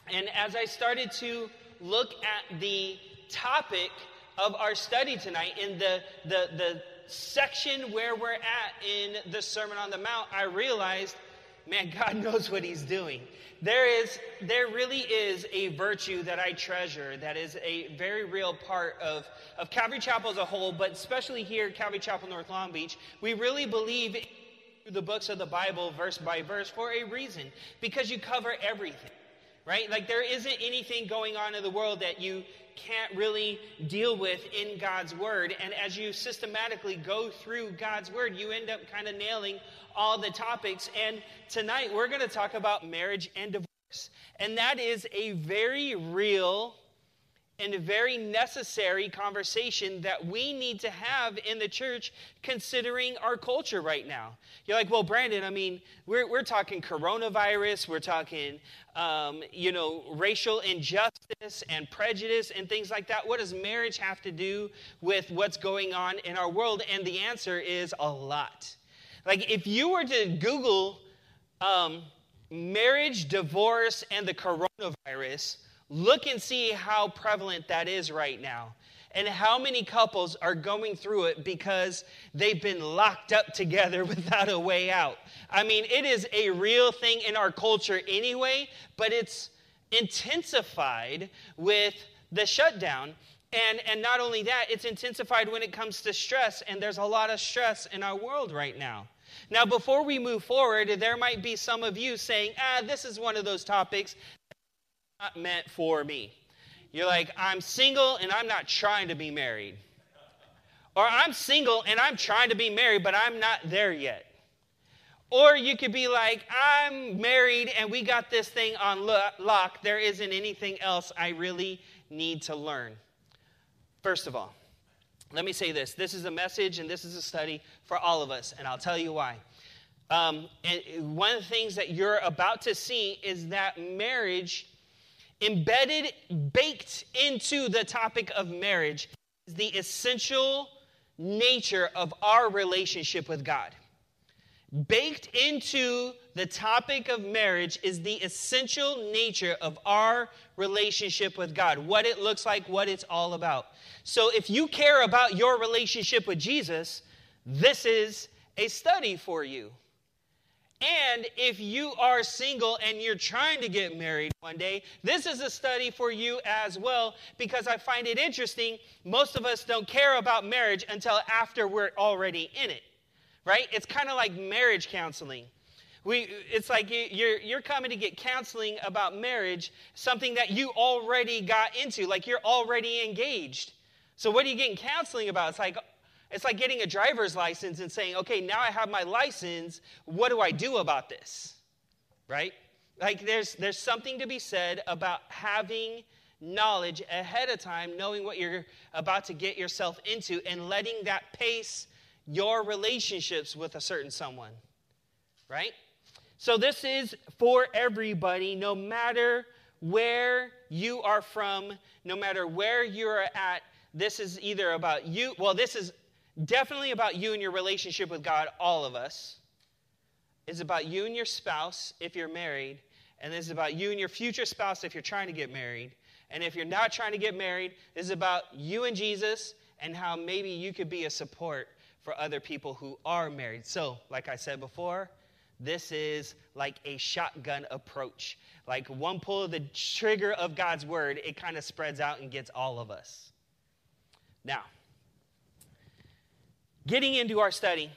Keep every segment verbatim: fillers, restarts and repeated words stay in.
And as I started to look at the topic of our study tonight, in the, the, the section where we're at in the Sermon on the Mount, I realized, man, God knows what he's doing. There is, there really is a virtue that I treasure that is a very real part of, of Calvary Chapel as a whole, but especially here at Calvary Chapel, North Long Beach. We really believe in the books of the Bible, verse by verse, for a reason, because you cover everything, right? Like, there isn't anything going on in the world that you can't really deal with in God's Word. And as you systematically go through God's Word, you end up kind of nailing all the topics. And tonight we're going to talk about marriage and divorce. And that is a very real and a very necessary conversation that we need to have in the church, considering our culture right now. You're like, well, Brandon, I mean, we're we're talking coronavirus, we're talking, um, you know, racial injustice and prejudice and things like that. What does marriage have to do with what's going on in our world? And the answer is a lot. Like, if you were to Google um, marriage, divorce, and the coronavirus, look and see how prevalent that is right now, and how many couples are going through it because they've been locked up together without a way out. I mean, it is a real thing in our culture anyway, but it's intensified with the shutdown. And, and not only that, it's intensified when it comes to stress, and there's a lot of stress in our world right now. Now, before we move forward, there might be some of you saying, ah, this is one of those topics not meant for me. You're like, I'm single and I'm not trying to be married. Or I'm single and I'm trying to be married, but I'm not there yet. Or you could be like, I'm married and we got this thing on lock. There isn't anything else I really need to learn. First of all, let me say this. This is a message and this is a study for all of us, and I'll tell you why. Um, and one of the things that you're about to see is that marriage, embedded, baked into the topic of marriage, is the essential nature of our relationship with God. Baked into the topic of marriage is the essential nature of our relationship with God, what it looks like, what it's all about. So if you care about your relationship with Jesus, this is a study for you. And if you are single and you're trying to get married one day, this is a study for you as well, because I find it interesting. Most of us don't care about marriage until after we're already in it, right? It's kind of like marriage counseling. We, it's like you're, you're coming to get counseling about marriage, something that you already got into, like you're already engaged. So what are you getting counseling about? It's like, It's like getting a driver's license and saying, okay, now I have my license. What do I do about this? Right? Like there's there's something to be said about having knowledge ahead of time, knowing what you're about to get yourself into, and letting that pace your relationships with a certain someone. Right? So this is for everybody, no matter where you are from, no matter where you're at. This is either about you. Well, this is definitely about you and your relationship with God, all of us. It's about you and your spouse if you're married. And this is about you and your future spouse if you're trying to get married. And if you're not trying to get married, this is about you and Jesus and how maybe you could be a support for other people who are married. So, like I said before, this is like a shotgun approach. Like one pull of the trigger of God's word, it kind of spreads out and gets all of us. Now, getting into our study,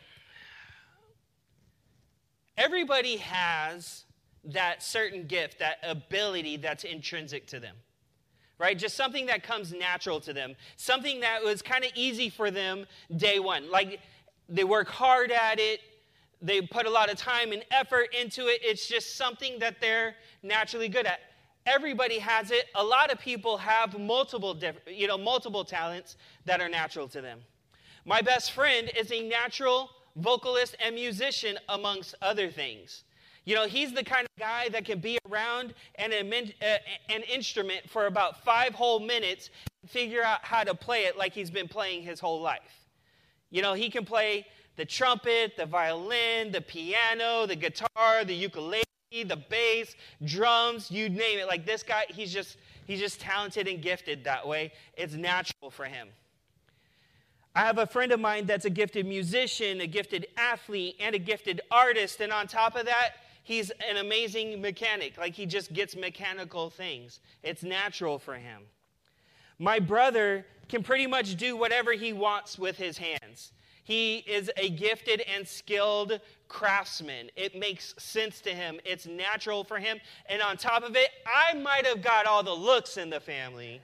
everybody has that certain gift, that ability that's intrinsic to them, right? Just something that comes natural to them, something that was kind of easy for them day one. Like they work hard at it, they put a lot of time and effort into it. It's just something that they're naturally good at. Everybody has it. A lot of people have multiple, diff- you know, multiple talents that are natural to them. My best friend is a natural vocalist and musician, amongst other things. You know, he's the kind of guy that can be around an, an instrument for about five whole minutes and figure out how to play it like he's been playing his whole life. You know, he can play the trumpet, the violin, the piano, the guitar, the ukulele, the bass, drums, you name it. Like this guy, he's just he's just talented and gifted that way. It's natural for him. I have a friend of mine that's a gifted musician, a gifted athlete, and a gifted artist. And on top of that, he's an amazing mechanic. Like he just gets mechanical things. It's natural for him. My brother can pretty much do whatever he wants with his hands. He is a gifted and skilled craftsman. It makes sense to him. It's natural for him. And on top of it, I might have got all the looks in the family.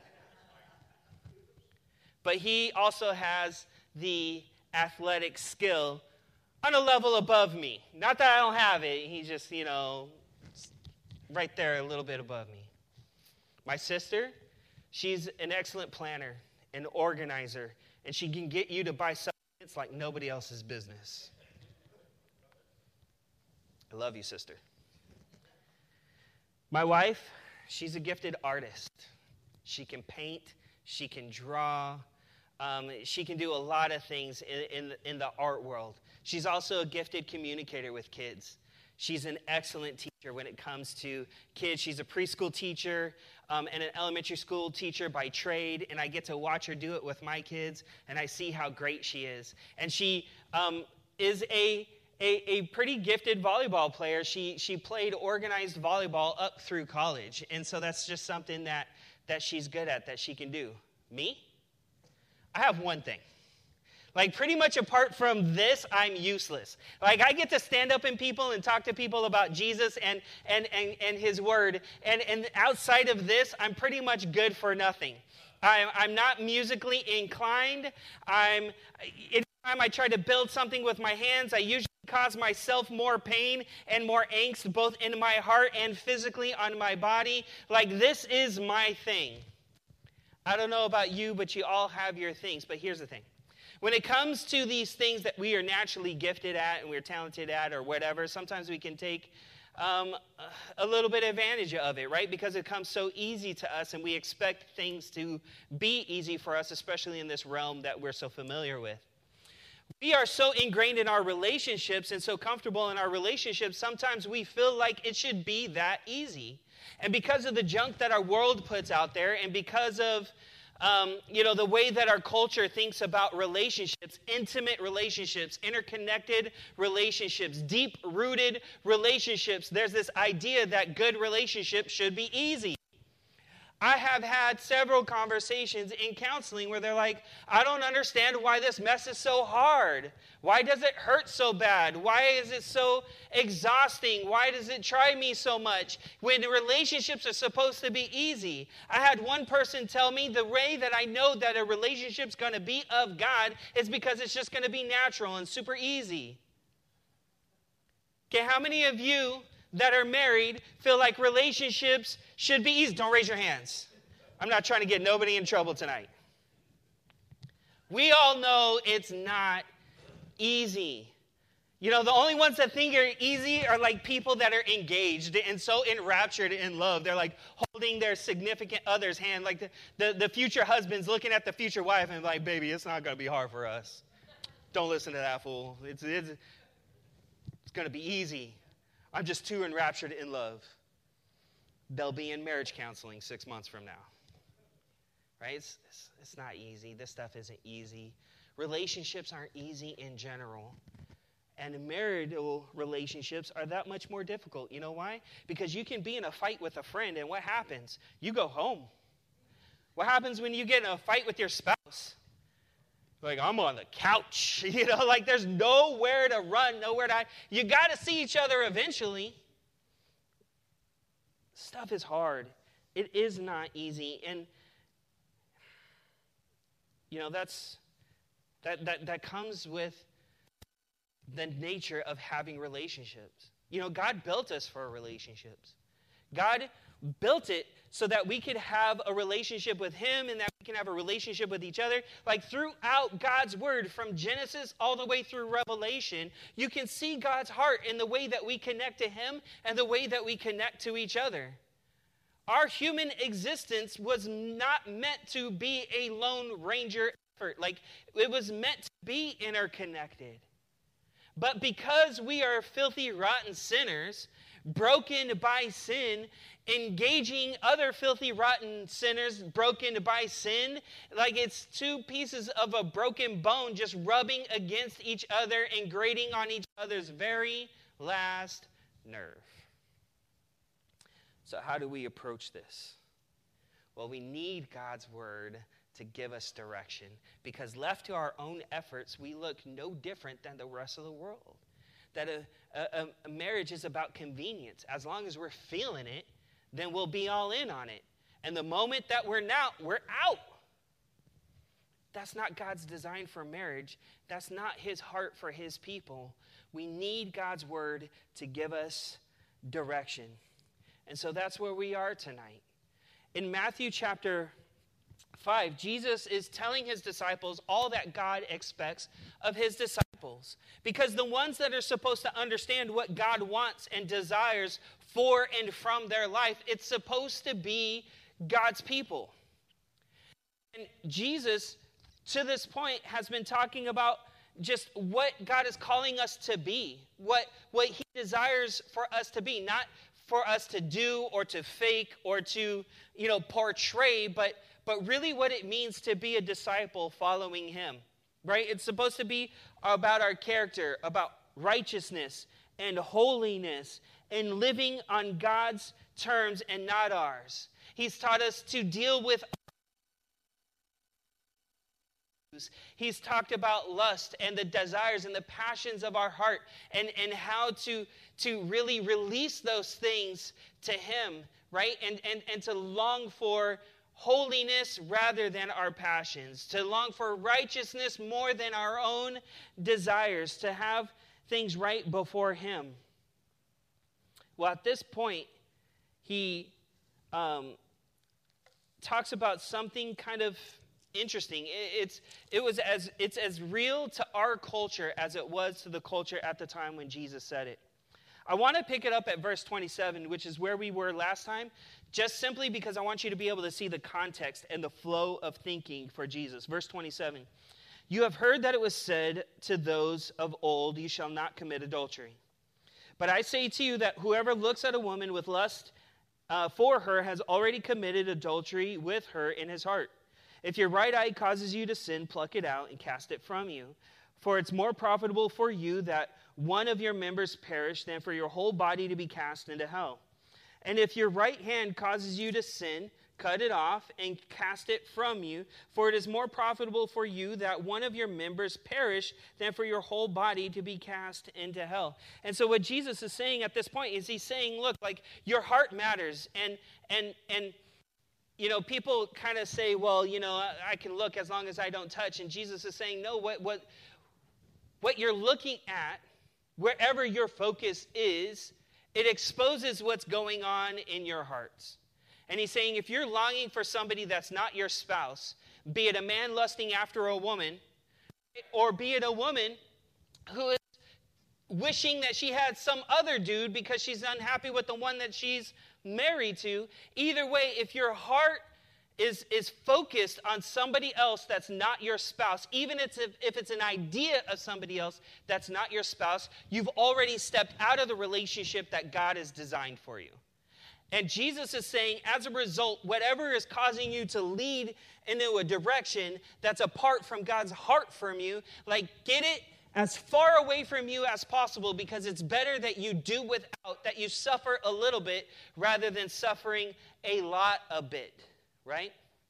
But he also has the athletic skill on a level above me. Not that I don't have it. He's just, you know, right there a little bit above me. My sister, she's an excellent planner, an organizer, and she can get you to buy something it's like nobody else's business. I love you, sister. My wife, she's a gifted artist. She can paint. She can draw. Um, she can do a lot of things in, in, in the art world. She's also a gifted communicator with kids. She's an excellent teacher when it comes to kids. She's a preschool teacher um, and an elementary school teacher by trade, and I get to watch her do it with my kids, and I see how great she is. And she um, is a, a a pretty gifted volleyball player. She she played organized volleyball up through college, and so that's just something that that she's good at, that she can do. Me? I have one thing. Like, pretty much apart from this, I'm useless. Like, I get to stand up in people and talk to people about Jesus and and and, and his word. And, and outside of this, I'm pretty much good for nothing. I'm, I'm not musically inclined. I'm, anytime I try to build something with my hands, I usually cause myself more pain and more angst, both in my heart and physically on my body. Like, this is my thing. I don't know about you, but you all have your things. But here's the thing. When it comes to these things that we are naturally gifted at and we're talented at or whatever, sometimes we can take um, a little bit of advantage of it, right? Because it comes so easy to us and we expect things to be easy for us, especially in this realm that we're so familiar with. We are so ingrained in our relationships and so comfortable in our relationships, sometimes we feel like it should be that easy. And because of the junk that our world puts out there and because of Um, you know, the way that our culture thinks about relationships, intimate relationships, interconnected relationships, deep-rooted relationships, there's this idea that good relationships should be easy. I have had several conversations in counseling where they're like, I don't understand why this mess is so hard. Why does it hurt so bad? Why is it so exhausting? Why does it try me so much? When the relationships are supposed to be easy. I had one person tell me the way that I know that a relationship's going to be of God is because it's just going to be natural and super easy. Okay, how many of you that are married feel like relationships should be easy? Don't raise your hands. I'm not trying to get nobody in trouble tonight. We all know it's not easy. You know, the only ones that think are easy are like people that are engaged and so enraptured in love. They're like holding their significant other's hand, like the, the, the future husband's looking at the future wife and like, baby, it's not going to be hard for us. Don't listen to that fool. It's, it's, it's going to be easy. I'm just too enraptured in love. They'll be in marriage counseling six months from now. Right? It's, it's, it's not easy. This stuff isn't easy. Relationships aren't easy in general. And marital relationships are that much more difficult. You know why? Because you can be in a fight with a friend, and what happens? You go home. What happens when you get in a fight with your spouse? Like, I'm on the couch, you know, like there's nowhere to run, nowhere to hide. You got to see each other eventually. Stuff is hard. It is not easy. And, you know, that's that that that comes with the nature of having relationships. You know, God built us for relationships. God built it so that we could have a relationship with him and that we can have a relationship with each other. Like throughout God's word, from Genesis all the way through Revelation, you can see God's heart in the way that we connect to him and the way that we connect to each other. Our human existence was not meant to be a Lone Ranger effort. Like, it was meant to be interconnected. But because we are filthy, rotten sinners, broken by sin, engaging other filthy, rotten sinners broken by sin. Like it's two pieces of a broken bone just rubbing against each other and grating on each other's very last nerve. So how do we approach this? Well, we need God's word to give us direction, because left to our own efforts, we look no different than the rest of the world. That a, a, a marriage is about convenience. As long as we're feeling it, then we'll be all in on it. And the moment that we're not, we're out. That's not God's design for marriage. That's not his heart for his people. We need God's word to give us direction. And so that's where we are tonight. In Matthew chapter five, Jesus is telling his disciples all that God expects of his disciples. Because the ones that are supposed to understand what God wants and desires for and from their life, it's supposed to be God's people. And Jesus, to this point, has been talking about just what God is calling us to be, what, what he desires for us to be, not for us to do or to fake or to, you know, portray, but but really what it means to be a disciple following him, right? It's supposed to be about our character, about righteousness and holiness and living on God's terms and not ours. He's taught us to deal with He's talked about lust and the desires and the passions of our heart, and, and how to, to really release those things to him, right? And, and, and to long for holiness rather than our passions, to long for righteousness more than our own desires, to have things right before him. Well, at this point, he um, talks about something kind of interesting. It's it was as it's as real to our culture as it was to the culture at the time when Jesus said it. I want to pick it up at verse twenty-seven, which is where we were last time, just simply because I want you to be able to see the context and the flow of thinking for Jesus. Verse twenty-seven. You have heard that it was said to those of old, you shall not commit adultery. But I say to you that whoever looks at a woman with lust uh, for her has already committed adultery with her in his heart. If your right eye causes you to sin, pluck it out and cast it from you. For it's more profitable for you that one of your members perish than for your whole body to be cast into hell. And if your right hand causes you to sin, cut it off and cast it from you. For it is more profitable for you that one of your members perish than for your whole body to be cast into hell. And so what Jesus is saying at this point is he's saying, look, like your heart matters. And, and, and, You know, people kind of say, well, you know, I, I can look as long as I don't touch. And Jesus is saying, no, what, what, what you're looking at, wherever your focus is, it exposes what's going on in your hearts. And he's saying, if you're longing for somebody that's not your spouse, be it a man lusting after a woman, or be it a woman who is wishing that she had some other dude because she's unhappy with the one that she's married to. Either way, if your heart is, is focused on somebody else that's not your spouse, even if, if it's an idea of somebody else that's not your spouse, you've already stepped out of the relationship that God has designed for you. And Jesus is saying, as a result, whatever is causing you to lead into a direction that's apart from God's heart from you, like get it as far away from you as possible, because it's better that you do without, that you suffer a little bit rather than suffering a lot a bit, right?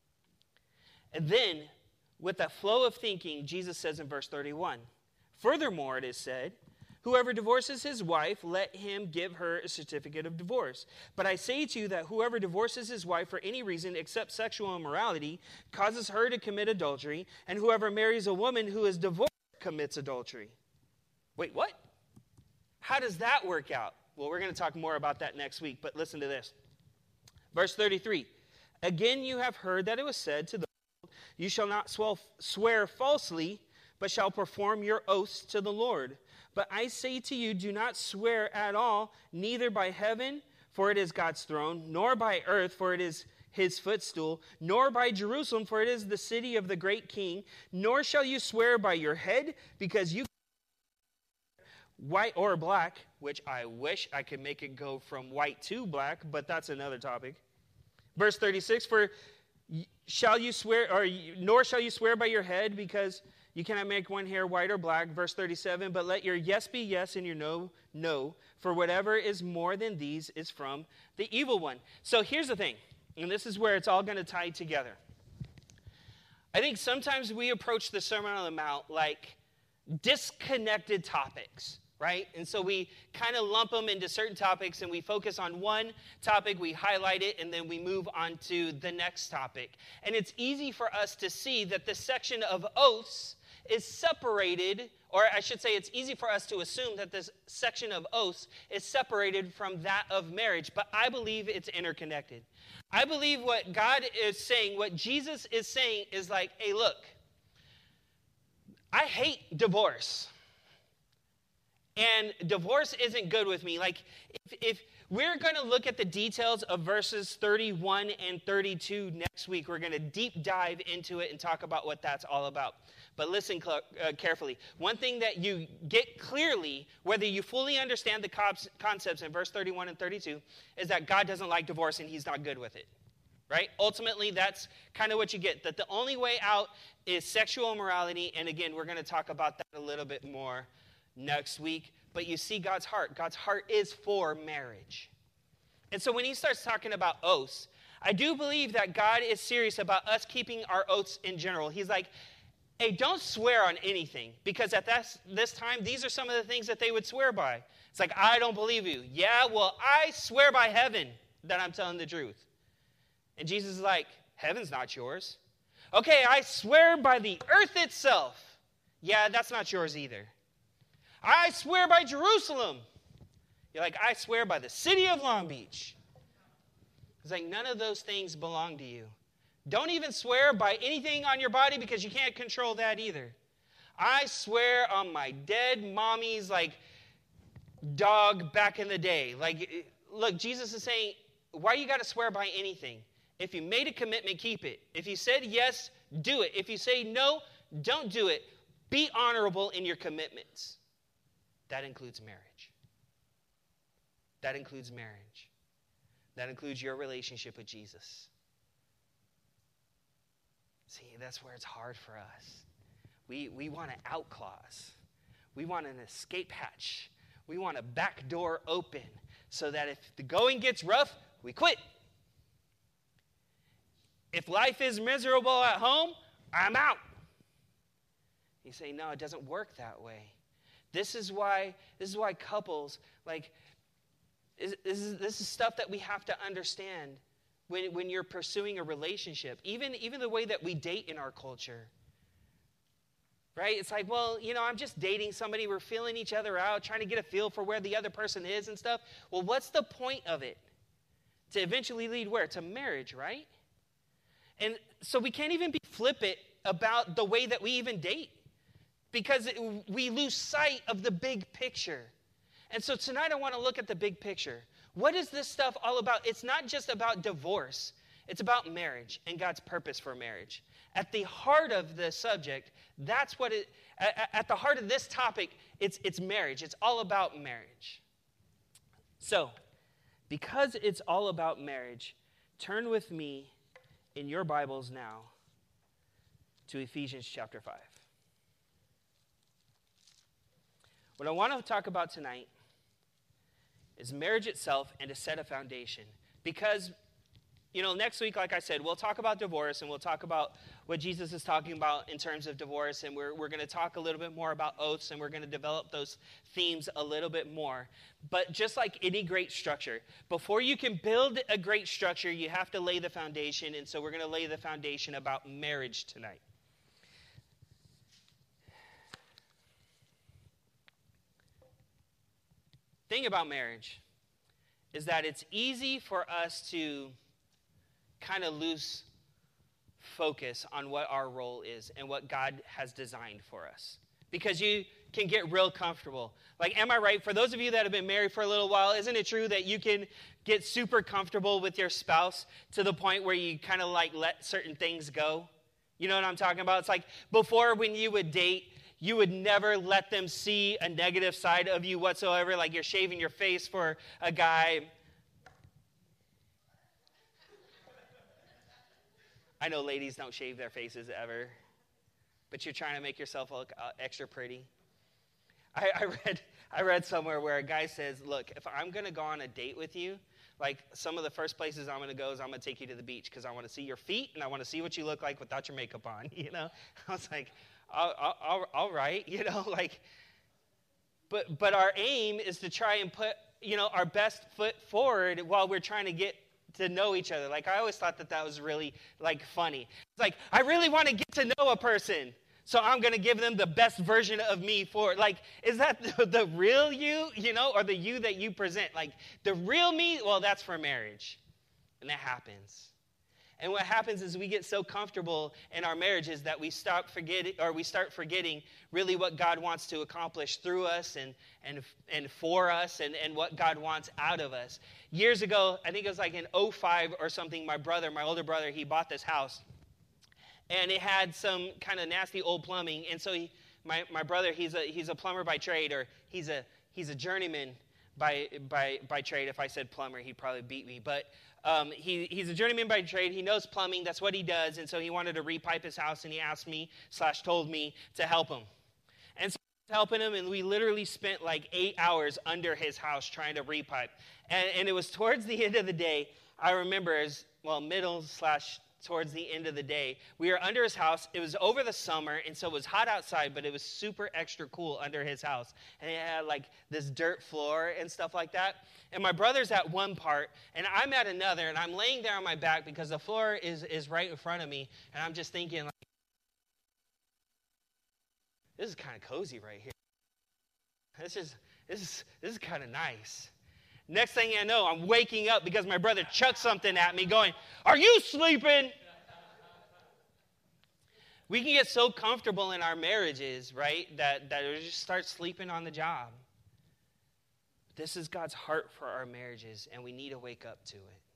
And then, with that flow of thinking, Jesus says in verse thirty-one, furthermore, it is said, whoever divorces his wife, let him give her a certificate of divorce. But I say to you that whoever divorces his wife for any reason except sexual immorality causes her to commit adultery, and whoever marries a woman who is divorced commits adultery. Wait, what? How does that work out? Well, we're going to talk more about that next week, but listen to this. Verse thirty-three. Again, you have heard that it was said to the old, you shall not swear falsely, but shall perform your oaths to the Lord. But I say to you, do not swear at all, neither by heaven, for it is God's throne, nor by earth, for it is his footstool, nor by Jerusalem, for it is the city of the great king, nor shall you swear by your head, because you white or black, which I wish I could make it go from white to black, but that's another topic. Verse thirty-six, for shall you swear, or nor shall you swear by your head, because you cannot make one hair white or black. Verse thirty-seven, but let your yes be yes and your no, no. For whatever is more than these is from the evil one. So here's the thing, and this is where it's all going to tie together. I think sometimes we approach the Sermon on the Mount like disconnected topics, right? And so we kind of lump them into certain topics, and we focus on one topic, we highlight it, and then we move on to the next topic. And it's easy for us to see that this section of oaths is separated, or I should say it's easy for us to assume that this section of oaths is separated from that of marriage, but I believe it's interconnected. I believe what God is saying, what Jesus is saying is like, hey, look, I hate divorce. And divorce isn't good with me. Like, if, if we're going to look at the details of verses thirty-one and thirty-two next week, we're going to deep dive into it and talk about what that's all about. But listen cl- uh, carefully. One thing that you get clearly, whether you fully understand the co- concepts in verse thirty-one and thirty-two, is that God doesn't like divorce and he's not good with it. Right? Ultimately, that's kind of what you get. That the only way out is sexual immorality. And again, we're going to talk about that a little bit more next week. But you see God's heart. God's heart is for marriage. And so when he starts talking about oaths, I do believe that God is serious about us keeping our oaths in general. He's like, hey, don't swear on anything. Because at this, this time, these are some of the things that they would swear by. It's like, I don't believe you. Yeah, well, I swear by heaven that I'm telling the truth. And Jesus is like, heaven's not yours. Okay, I swear by the earth itself. Yeah, that's not yours either. I swear by Jerusalem. You're like, I swear by the city of Long Beach. It's like, none of those things belong to you. Don't even swear by anything on your body because you can't control that either. I swear on my dead mommy's, like, dog back in the day. Like, look, Jesus is saying, why you got to swear by anything? If you made a commitment, keep it. If you said yes, do it. If you say no, don't do it. Be honorable in your commitments. That includes marriage. That includes marriage. That includes your relationship with Jesus. See, that's where it's hard for us. We, we want an out clause. We want an escape hatch. We want a back door open so that if the going gets rough, we quit. If life is miserable at home, I'm out. You say, no, it doesn't work that way. This is why, this is why couples, like, this is, this is stuff that we have to understand when, when you're pursuing a relationship. Even, even the way that we date in our culture. Right? It's like, well, you know, I'm just dating somebody. We're feeling each other out, trying to get a feel for where the other person is and stuff. Well, what's the point of it? To eventually lead where? To marriage, right? And so we can't even be flippant about the way that we even date because it, we lose sight of the big picture. And so tonight I want to look at the big picture. What is this stuff all about? It's not just about divorce. It's about marriage and God's purpose for marriage. At the heart of the subject, that's what it, at, at the heart of this topic, it's, it's marriage. It's all about marriage. So, because it's all about marriage, turn with me in your Bibles now to Ephesians chapter five. What I want to talk about tonight is marriage itself and to set a foundation. Because, you know, next week, like I said, we'll talk about divorce and we'll talk about what Jesus is talking about in terms of divorce. And we're, we're going to talk a little bit more about oaths and we're going to develop those themes a little bit more. But just like any great structure, before you can build a great structure, you have to lay the foundation. And so we're going to lay the foundation about marriage tonight. Thing about marriage is that it's easy for us to kind of lose focus on what our role is and what God has designed for us. Because you can get real comfortable. Like, am I right? For those of you that have been married for a little while, isn't it true that you can get super comfortable with your spouse to the point where you kind of like let certain things go? You know what I'm talking about? It's like before when you would date, you would never let them see a negative side of you whatsoever, like you're shaving your face for a guy. I know ladies don't shave their faces ever, but you're trying to make yourself look uh, extra pretty. I, I read I read somewhere where a guy says, look, if I'm going to go on a date with you, like some of the first places I'm going to go is I'm going to take you to the beach because I want to see your feet and I want to see what you look like without your makeup on, you know? I was like, all, all, all right, you know, like, but but our aim is to try and put, you know, our best foot forward while we're trying to get to know each other. Like, I always thought that that was really, like, funny. It's like, I really want to get to know a person, so I'm going to give them the best version of me for, like, is that the, the real you, you know, or the you that you present? Like, the real me, well, that's for marriage, and that happens. And what happens is we get so comfortable in our marriages that we stop forgetting, or we start forgetting really what God wants to accomplish through us and and and for us, and, and what God wants out of us. Years ago, I think it was like in oh five or something, my brother, my older brother, he bought this house. And it had some kind of nasty old plumbing. And so he, my, my brother, he's a he's a plumber by trade, or he's a he's a journeyman by by by trade. If I said plumber, he'd probably beat me. But Um, he, he's a journeyman by trade. He knows plumbing. That's what he does. And so he wanted to repipe his house, and he asked me slash told me to help him. And so I was helping him, and we literally spent like eight hours under his house trying to repipe. And, and it was towards the end of the day, I remember as, well, middle slash towards the end of the day, we were under his house. It was over the summer, and so it was hot outside, but it was super extra cool under his house. And it had like this dirt floor and stuff like that. And my brother's at one part, and I'm at another, and I'm laying there on my back because the floor is, is right in front of me, and I'm just thinking, like, this is kind of cozy right here. This is this is this is kind of nice. Next thing I know, I'm waking up because my brother chucked something at me going, "Are you sleeping?" We can get so comfortable in our marriages, right, that, that we just start sleeping on the job. This is God's heart for our marriages, and we need to wake up to it.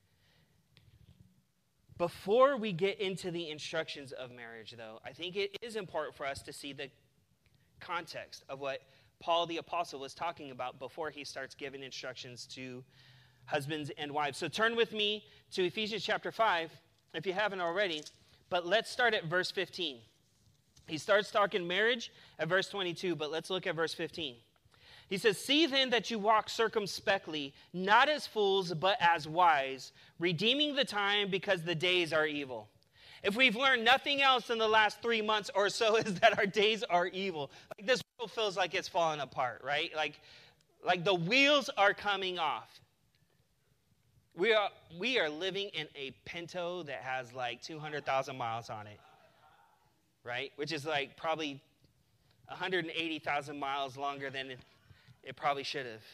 Before we get into the instructions of marriage, though, I think it is important for us to see the context of what Paul the Apostle was talking about before he starts giving instructions to husbands and wives. So turn with me to Ephesians chapter five, if you haven't already, but let's start at verse fifteen. He starts talking marriage at verse twenty-two, but let's look at verse fifteen. He says, "See then that you walk circumspectly, not as fools, but as wise, redeeming the time because the days are evil." If we've learned nothing else in the last three months or so, is that our days are evil. Like, this world feels like it's falling apart, right? Like, like the wheels are coming off. We are we are living in a Pinto that has like two hundred thousand miles on it, right? Which is like probably one hundred eighty thousand miles longer than it, it probably should have.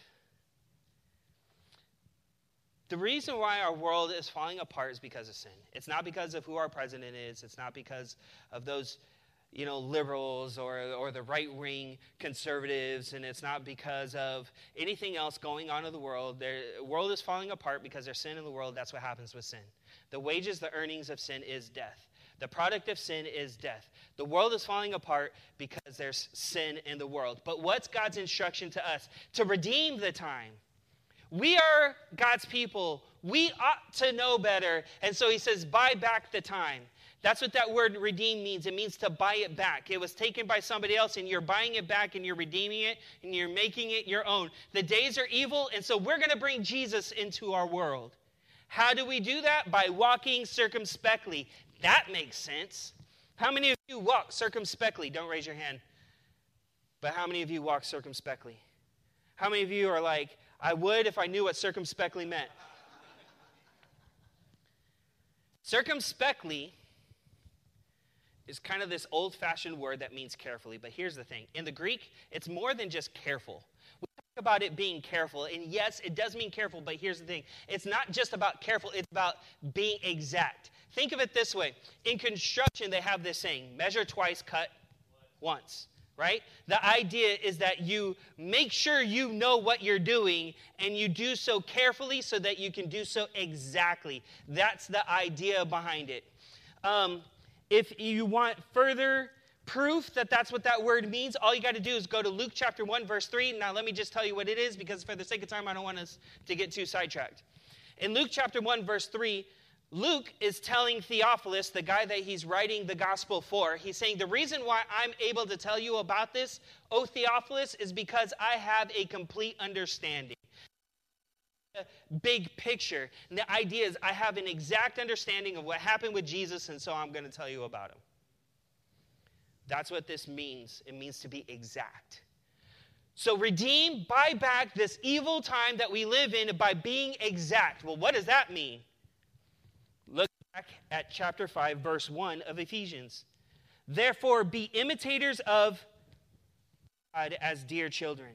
The reason why our world is falling apart is because of sin. It's not because of who our president is. It's not because of those, you know, liberals or, or the right-wing conservatives. And it's not because of anything else going on in the world. The world is falling apart because there's sin in the world. That's what happens with sin. The wages, the earnings of sin is death. The product of sin is death. The world is falling apart because there's sin in the world. But what's God's instruction to us? To redeem the time. We are God's people. We ought to know better. And so he says, buy back the time. That's what that word redeem means. It means to buy it back. It was taken by somebody else, and you're buying it back, and you're redeeming it, and you're making it your own. The days are evil, and so we're going to bring Jesus into our world. How do we do that? By walking circumspectly. That makes sense. How many of you walk circumspectly? Don't raise your hand. But how many of you walk circumspectly? How many of you are like, I would if I knew what circumspectly meant? Circumspectly is kind of this old-fashioned word that means carefully. But here's the thing. In the Greek, it's more than just careful. We talk about it being careful. And yes, it does mean careful. But here's the thing. It's not just about careful. It's about being exact. Think of it this way. In construction, they have this saying, measure twice, cut once. Right? The idea is that you make sure you know what you're doing, and you do so carefully so that you can do so exactly. That's the idea behind it. Um, if you want further proof that that's what that word means, all you got to do is go to Luke chapter one, verse three. Now, let me just tell you what it is, because for the sake of time, I don't want us to get too sidetracked. In Luke chapter one, verse three, Luke is telling Theophilus, the guy that he's writing the gospel for, he's saying, the reason why I'm able to tell you about this, O Theophilus, is because I have a complete understanding. Big picture. And the idea is I have an exact understanding of what happened with Jesus, and so I'm going to tell you about him. That's what this means. It means to be exact. So redeem, buy back this evil time that we live in by being exact. Well, what does that mean? Look back at chapter five, verse one of Ephesians. Therefore, be imitators of God as dear children.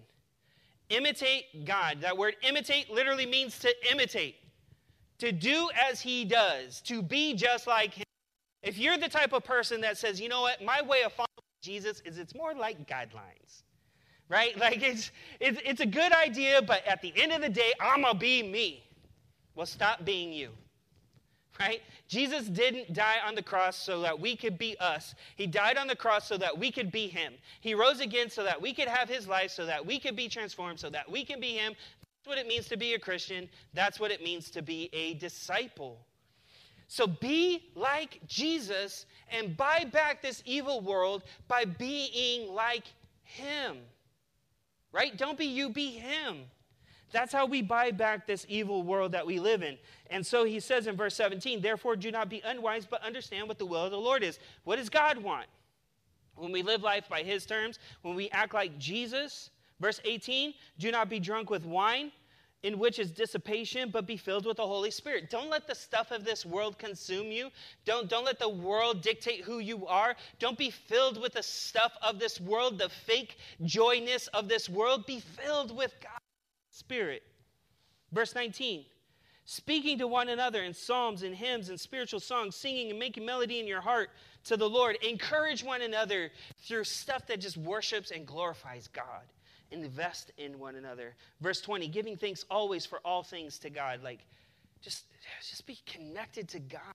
Imitate God. That word imitate literally means to imitate. To do as he does. To be just like him. If you're the type of person that says, you know what, my way of following Jesus is it's more like guidelines. Right? Like it's, it's, it's a good idea, but at the end of the day, I'm going to be me. Well, stop being you. Right? Jesus didn't die on the cross so that we could be us. He died on the cross so that we could be him. He rose again so that we could have his life, so that we could be transformed, so that we can be him. That's what it means to be a Christian. That's what it means to be a disciple. So be like Jesus and buy back this evil world by being like him. Right? Don't be you, be him. That's how we buy back this evil world that we live in. And so he says in verse seventeen, therefore do not be unwise, but understand what the will of the Lord is. What does God want? When we live life by his terms, when we act like Jesus. Verse eighteen, do not be drunk with wine, in which is dissipation, but be filled with the Holy Spirit. Don't let the stuff of this world consume you. Don't, don't let the world dictate who you are. Don't be filled with the stuff of this world, the fake joyness of this world. Be filled with God's Spirit. Verse nineteen, speaking to one another in psalms and hymns and spiritual songs, singing and making melody in your heart to the Lord. Encourage one another through stuff that just worships and glorifies God. Invest in one another. Verse twenty, giving thanks always for all things to God. Like, just, just be connected to God.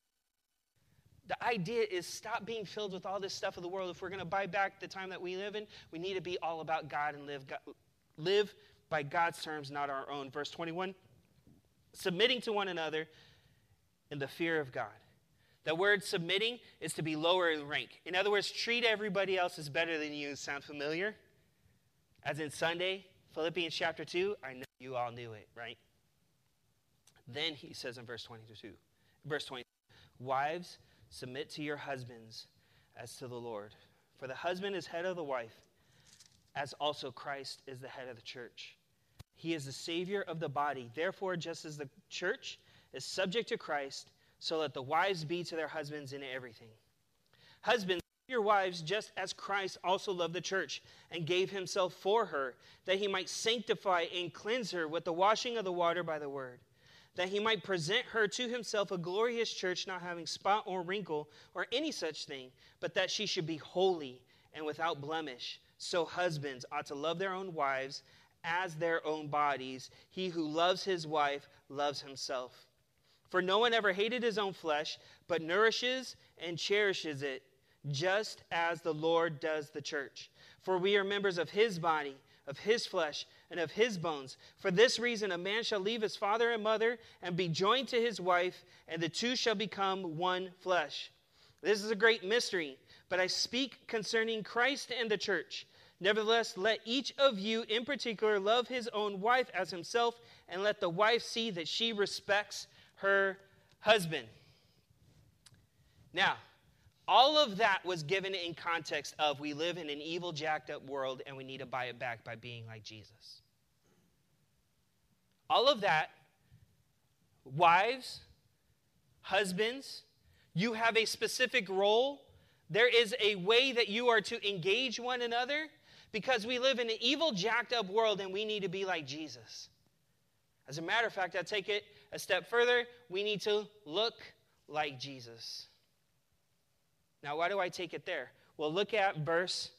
The idea is stop being filled with all this stuff of the world. If we're going to buy back the time that we live in, we need to be all about God and live, God, live by God's terms, not our own. Verse twenty-one, submitting to one another in the fear of God. The word submitting is to be lower in rank. In other words, treat everybody else as better than you. Sound familiar? As in Sunday, Philippians chapter two, I know you all knew it, right? Then he says in verse twenty-two, verse twenty, wives, submit to your husbands as to the Lord. For the husband is head of the wife, as also Christ is the head of the church. He is the Savior of the body. Therefore, just as the church is subject to Christ, so let the wives be to their husbands in everything. Husbands, your wives, just as Christ also loved the church and gave himself for her, that he might sanctify and cleanse her with the washing of the water by the word, that he might present her to himself a glorious church, not having spot or wrinkle or any such thing, but that she should be holy and without blemish. So husbands ought to love their own wives as their own bodies. He who loves his wife loves himself. For no one ever hated his own flesh, but nourishes and cherishes it, just as the Lord does the church. For we are members of his body, of his flesh, and of his bones. For this reason a man shall leave his father and mother, and be joined to his wife, and the two shall become one flesh. This is a great mystery, but I speak concerning Christ and the church. Nevertheless, let each of you in particular love his own wife as himself, and let the wife see that she respects her husband. Now, all of that was given in context of we live in an evil, jacked up world, and we need to buy it back by being like Jesus. All of that, wives, husbands, you have a specific role. There is a way that you are to engage one another, because we live in an evil, jacked up world, and we need to be like Jesus. As a matter of fact, I take it a step further. We need to look like Jesus. Now, why do I take it there? Well, look at verse,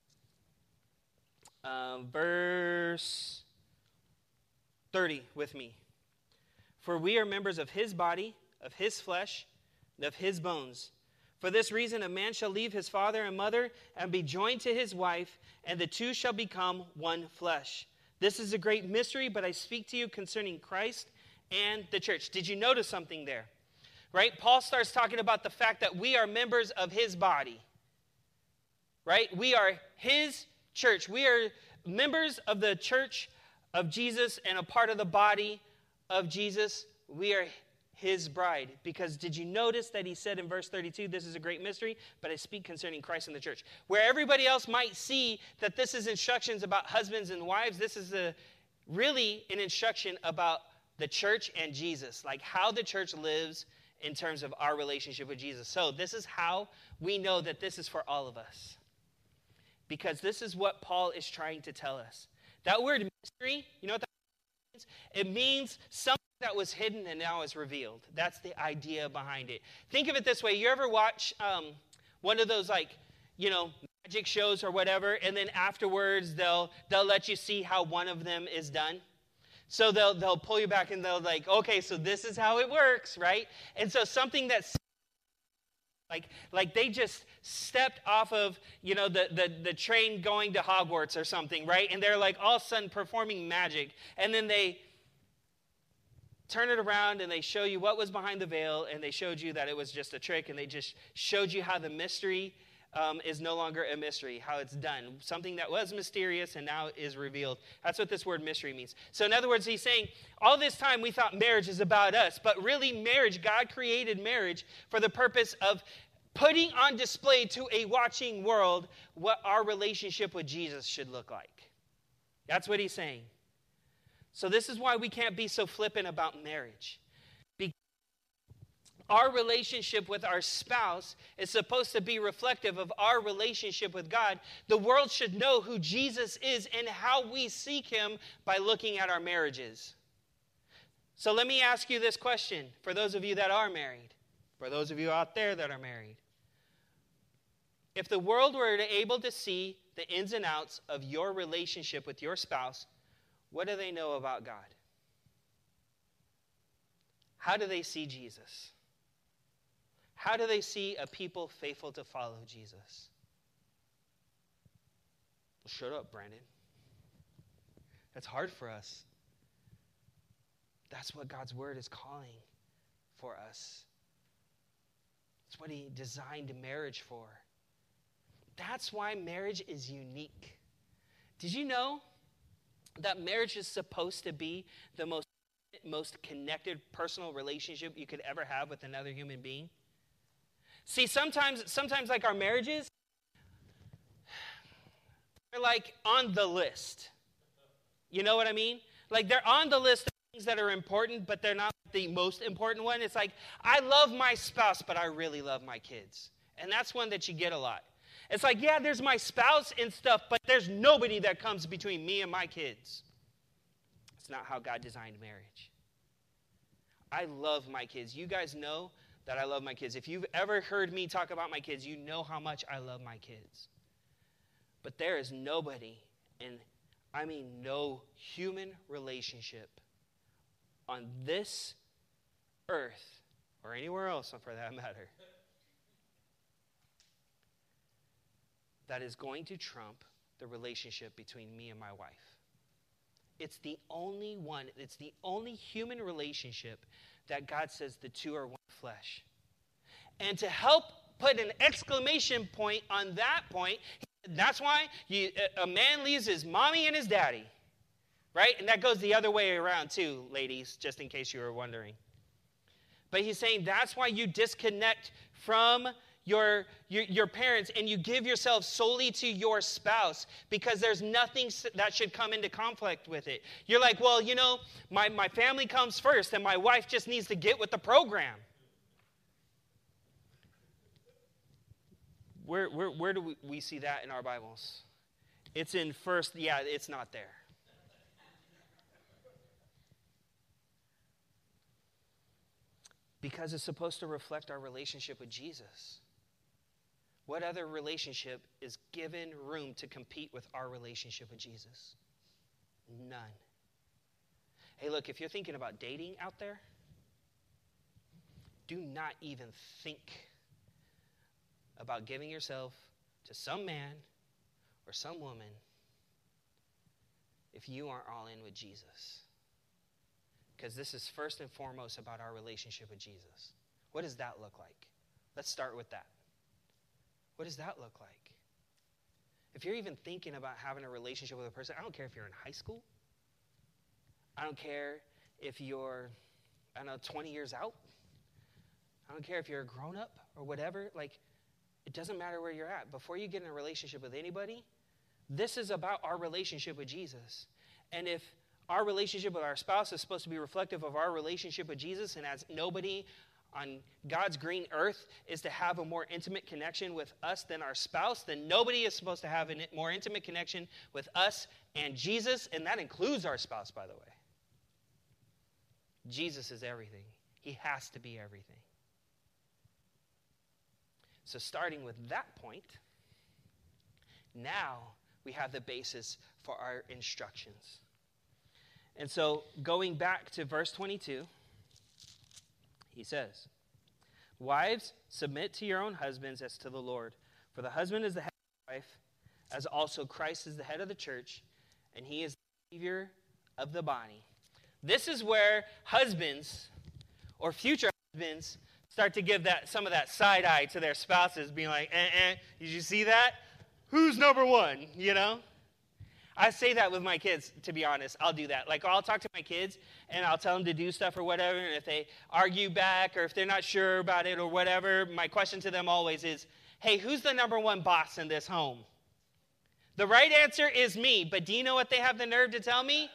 uh, verse thirty with me. For we are members of his body, of his flesh, and of his bones. For this reason, a man shall leave his father and mother and be joined to his wife, and the two shall become one flesh. This is a great mystery, but I speak to you concerning Christ and the church. Did you notice something there? Right? Paul starts talking about the fact that we are members of his body. Right? We are his church. We are members of the church of Jesus and a part of the body of Jesus. We are his bride. Because did you notice that he said in verse thirty-two, this is a great mystery, but I speak concerning Christ and the church. Where everybody else might see that this is instructions about husbands and wives, this is a, really an instruction about the church and Jesus, like how the church lives in terms of our relationship with Jesus. So this is how we know that this is for all of us. Because this is what Paul is trying to tell us. That word mystery, you know what that means? It means something that was hidden and now is revealed. That's the idea behind it. Think of it this way. You ever watch um, one of those, like, you know, magic shows or whatever, and then afterwards they'll they'll let you see how one of them is done? So they'll they'll pull you back and they'll like, okay, so this is how it works, right? And so something that's like like they just stepped off of, you know, the, the, the train going to Hogwarts or something, right? And they're like all of a sudden performing magic. And then they turn it around and they show you what was behind the veil, and they showed you that it was just a trick, and they just showed you how the mystery um, is no longer a mystery, how it's done. Something that was mysterious and now is revealed. That's what this word mystery means. So in other words, he's saying, all this time we thought marriage is about us, but really marriage, God created marriage for the purpose of putting on display to a watching world what our relationship with Jesus should look like. That's what he's saying. So this is why we can't be so flippant about marriage. Because our relationship with our spouse is supposed to be reflective of our relationship with God. The world should know who Jesus is and how we seek him by looking at our marriages. So let me ask you this question for those of you that are married, for those of you out there that are married. If the world were to able to see the ins and outs of your relationship with your spouse, what do they know about God? How do they see Jesus? How do they see a people faithful to follow Jesus? Well, shut up, Brandon. That's hard for us. That's what God's word is calling for us. It's what he designed marriage for. That's why marriage is unique. Did you know that marriage is supposed to be the most, most connected personal relationship you could ever have with another human being? See, sometimes, sometimes like our marriages, they're like on the list. You know what I mean? Like they're on the list of things that are important, but they're not the most important one. It's like, I love my spouse, but I really love my kids. And that's one that you get a lot. It's like, yeah, there's my spouse and stuff, but there's nobody that comes between me and my kids. It's not how God designed marriage. I love my kids. You guys know that I love my kids. If you've ever heard me talk about my kids, you know how much I love my kids. But there is nobody, and I mean no human relationship on this earth, or anywhere else for that matter, that is going to trump the relationship between me and my wife. It's the only one, it's the only human relationship that God says the two are one flesh. And to help put an exclamation point on that point, that's why you, a man leaves his mommy and his daddy, right? And that goes the other way around too, ladies, just in case you were wondering. But he's saying that's why you disconnect from Your, your, your parents, and you give yourself solely to your spouse, because there's nothing that should come into conflict with it. You're like, well, you know, my, my family comes first, and my wife just needs to get with the program. Where, where, where do we, we see that in our Bibles? It's in first, yeah, it's not there. Because it's supposed to reflect our relationship with Jesus. What other relationship is given room to compete with our relationship with Jesus? None. Hey, look, if you're thinking about dating out there, do not even think about giving yourself to some man or some woman if you aren't all in with Jesus. Because this is first and foremost about our relationship with Jesus. What does that look like? Let's start with that. What does that look like? If you're even thinking about having a relationship with a person, I don't care if you're in high school. I don't care if you're, I don't know, twenty years out. I don't care if you're a grown-up or whatever. Like, it doesn't matter where you're at. Before you get in a relationship with anybody, this is about our relationship with Jesus. And if our relationship with our spouse is supposed to be reflective of our relationship with Jesus, and as nobody on God's green earth is to have a more intimate connection with us than our spouse, then nobody is supposed to have a more intimate connection with us and Jesus, and that includes our spouse, by the way. Jesus is everything. He has to be everything. So starting with that point, now we have the basis for our instructions. And so going back to verse twenty-two, he says, "Wives, submit to your own husbands as to the Lord. For the husband is the head of the wife, as also Christ is the head of the church, and he is the Savior of the body." This is where husbands or future husbands start to give that some of that side eye to their spouses, being like, eh, eh, did you see that? Who's number one, you know? I say that with my kids, to be honest. I'll do that. Like, I'll talk to my kids, and I'll tell them to do stuff or whatever, and if they argue back or if they're not sure about it or whatever, my question to them always is, hey, who's the number one boss in this home? The right answer is me, but do you know what they have the nerve to tell me?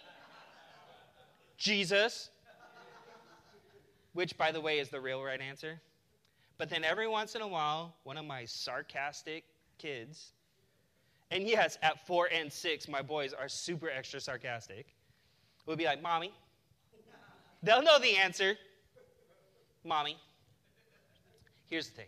Jesus. Which, by the way, is the real right answer. But then every once in a while, one of my sarcastic kids, and yes, at four and six, my boys are super extra sarcastic, will be like, Mommy. They'll know the answer. Mommy. Here's the thing.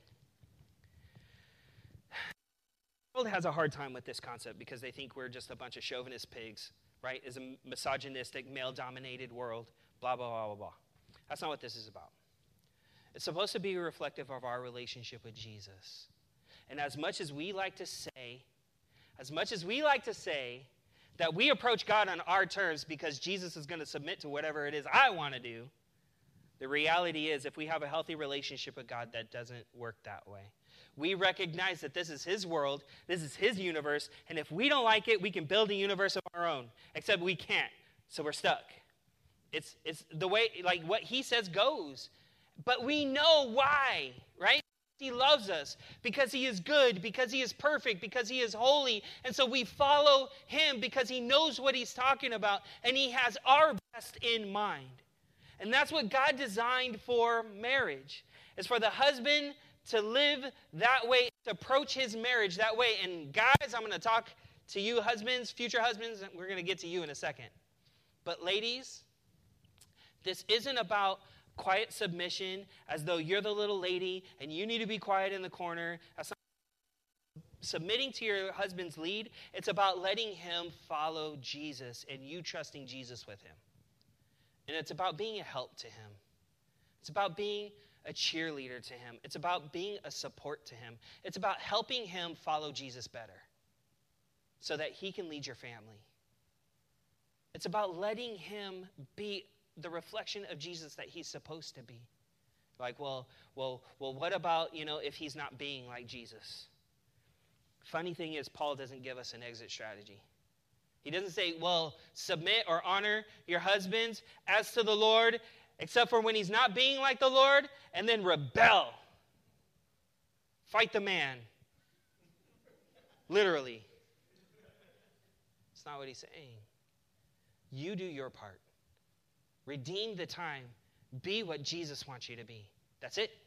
The world has a hard time with this concept because they think we're just a bunch of chauvinist pigs, right? It's a misogynistic, male-dominated world, blah, blah, blah, blah, blah. That's not what this is about. It's supposed to be reflective of our relationship with Jesus. And as much as we like to say, as much as we like to say that we approach God on our terms because Jesus is going to submit to whatever it is I want to do, the reality is if we have a healthy relationship with God, that doesn't work that way. We recognize that this is his world, this is his universe, and if we don't like it, we can build a universe of our own, except we can't, so we're stuck. It's it's the way, like, what he says goes. But we know why, right? He loves us because he is good, because he is perfect, because he is holy. And so we follow him because he knows what he's talking about, and he has our best in mind. And that's what God designed for marriage, is for the husband to live that way, to approach his marriage that way. And guys, I'm going to talk to you husbands, future husbands, and we're going to get to you in a second. But ladies, this isn't about quiet submission as though you're the little lady and you need to be quiet in the corner. That's not submitting to your husband's lead. It's about letting him follow Jesus and you trusting Jesus with him. And it's about being a help to him. It's about being a cheerleader to him. It's about being a support to him. It's about helping him follow Jesus better so that he can lead your family. It's about letting him be the reflection of Jesus that he's supposed to be. Like, well, well, well, what about, you know, if he's not being like Jesus? Funny thing is, Paul doesn't give us an exit strategy. He doesn't say, well, submit or honor your husbands as to the Lord, except for when he's not being like the Lord, and then rebel. Fight the man. Literally. It's not what he's saying. You do your part. Redeem the time. Be what Jesus wants you to be. That's it.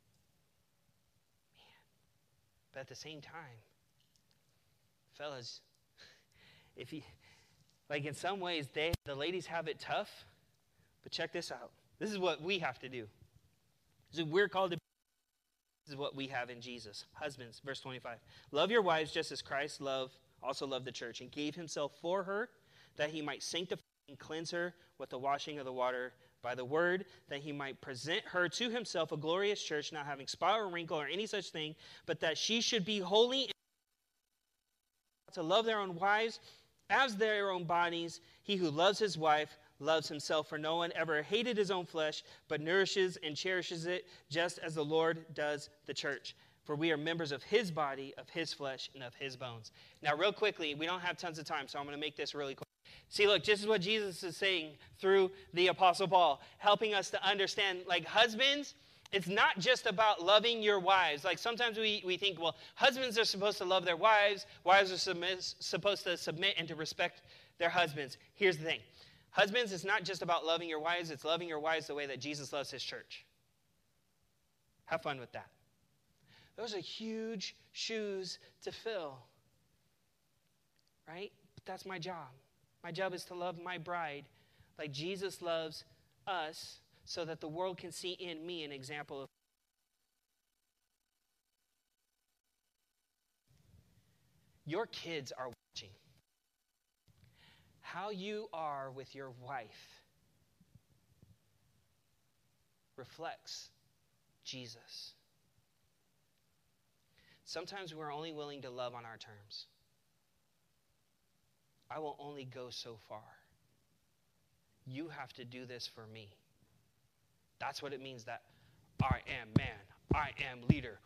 Man. But at the same time, fellas, if you, like in some ways, they the ladies have it tough, but check this out. This is what we have to do. So we're called to be. This is what we have in Jesus. Husbands, verse twenty-five. Love your wives just as Christ loved, also loved the church and gave himself for her, that he might sanctify and cleanse her with the washing of the water by the word, that he might present her to himself a glorious church, not having spot or wrinkle or any such thing, but that she should be holy and to love their own wives as their own bodies. He who loves his wife loves himself, for no one ever hated his own flesh, but nourishes and cherishes it, just as the Lord does the church. For we are members of his body, of his flesh, and of his bones. Now, real quickly, we don't have tons of time, so I'm going to make this really quick. See, look, this is what Jesus is saying through the Apostle Paul, helping us to understand, like, husbands, it's not just about loving your wives. Like, sometimes we, we think, well, husbands are supposed to love their wives. Wives are submiss, supposed to submit and to respect their husbands. Here's the thing. Husbands, it's not just about loving your wives. It's loving your wives the way that Jesus loves his church. Have fun with that. Those are huge shoes to fill, right? But that's my job. My job is to love my bride like Jesus loves us, so that the world can see in me an example of. Your kids are watching. How you are with your wife reflects Jesus. Sometimes we're only willing to love on our terms. I will only go so far. You have to do this for me. That's what it means that I am man, I am leader.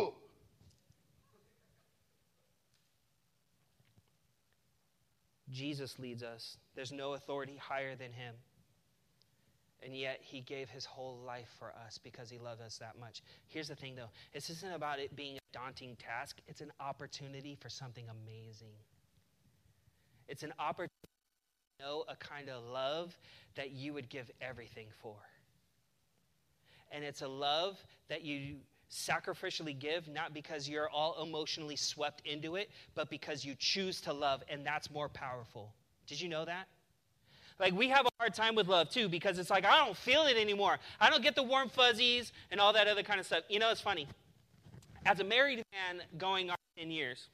Jesus leads us. There's no authority higher than him. And yet he gave his whole life for us because he loved us that much. Here's the thing, though. This isn't about it being a daunting task. It's an opportunity for something amazing. It's an opportunity to know a kind of love that you would give everything for. And it's a love that you sacrificially give, not because you're all emotionally swept into it, but because you choose to love, and that's more powerful. Did you know that? Like, we have a hard time with love, too, because it's like, I don't feel it anymore. I don't get the warm fuzzies and all that other kind of stuff. You know, it's funny. As a married man going on ten years,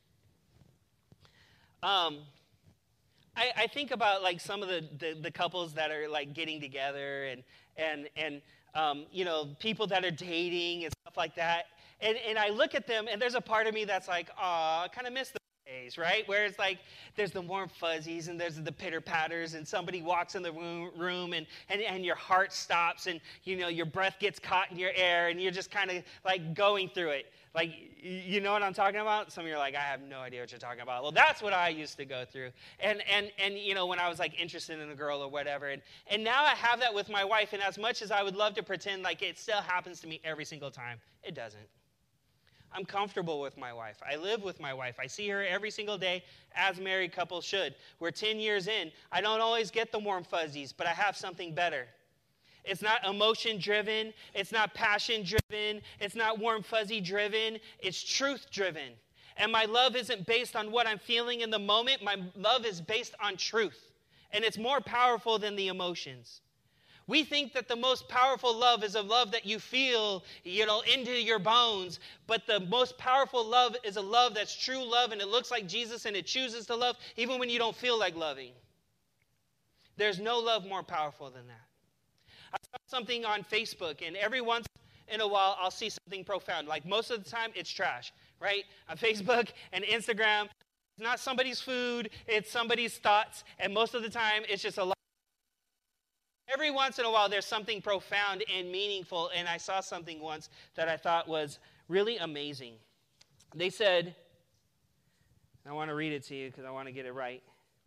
um, I, I think about, like, some of the, the, the couples that are, like, getting together and, and, and um, you know, people that are dating and stuff like that. And, and I look at them, and there's a part of me that's like, aw, I kind of miss the days, right? Where it's like there's the warm fuzzies and there's the pitter patters, and somebody walks in the room and, and, and your heart stops, and you know your breath gets caught in your air, and you're just kind of like going through it. Like, you know what I'm talking about? Some of you are like, I have no idea what you're talking about. Well, that's what I used to go through. And and and you know, when I was like interested in a girl or whatever. And, and now I have that with my wife, and as much as I would love to pretend like it still happens to me every single time, it doesn't. I'm comfortable with my wife. I live with my wife. I see her every single day, as married couples should. We're ten years in. I don't always get the warm fuzzies, but I have something better. It's not emotion-driven. It's not passion-driven. It's not warm fuzzy-driven. It's truth-driven. And my love isn't based on what I'm feeling in the moment. My love is based on truth. And it's more powerful than the emotions. We think that the most powerful love is a love that you feel, you know, into your bones. But the most powerful love is a love that's true love, and it looks like Jesus, and it chooses to love even when you don't feel like loving. There's no love more powerful than that. I saw something on Facebook, and every once in a while I'll see something profound. Like, most of the time it's trash, right? On Facebook and Instagram, it's not somebody's food, it's somebody's thoughts, and most of the time it's just a lot. Every once in a while, there's something profound and meaningful, and I saw something once that I thought was really amazing. They said, I want to read it to you because I want to get it right.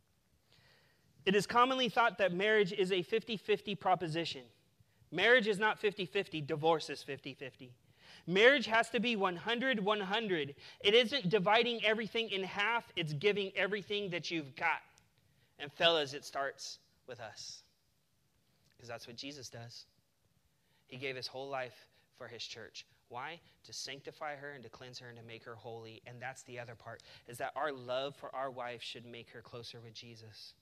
It is commonly thought that marriage is a fifty-fifty proposition. Marriage is not fifty-fifty. Divorce is fifty-fifty. Marriage has to be one hundred one hundred. It isn't dividing everything in half. It's giving everything that you've got. And fellas, it starts with us. Because that's what Jesus does. He gave his whole life for his church. Why? To sanctify her and to cleanse her and to make her holy. And that's the other part, is that our love for our wife should make her closer with Jesus.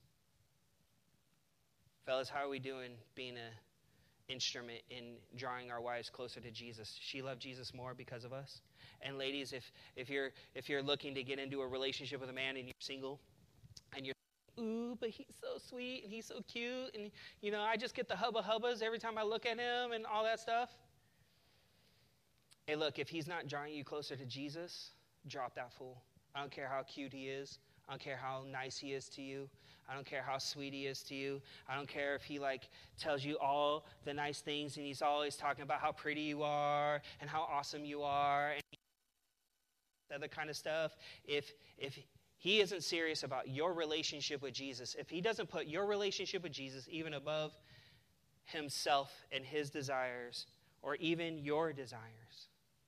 Fellas, how are we doing being an instrument in drawing our wives closer to Jesus? She loved Jesus more because of us. And ladies, if if you're if you're looking to get into a relationship with a man and you're single, and you're ooh, but he's so sweet and he's so cute. And, you know, I just get the hubba hubbas every time I look at him and all that stuff. Hey, look, if he's not drawing you closer to Jesus, drop that fool. I don't care how cute he is. I don't care how nice he is to you. I don't care how sweet he is to you. I don't care if he, like, tells you all the nice things and he's always talking about how pretty you are and how awesome you are and other kind of stuff. If, if he isn't serious about your relationship with Jesus, if he doesn't put your relationship with Jesus even above himself and his desires or even your desires,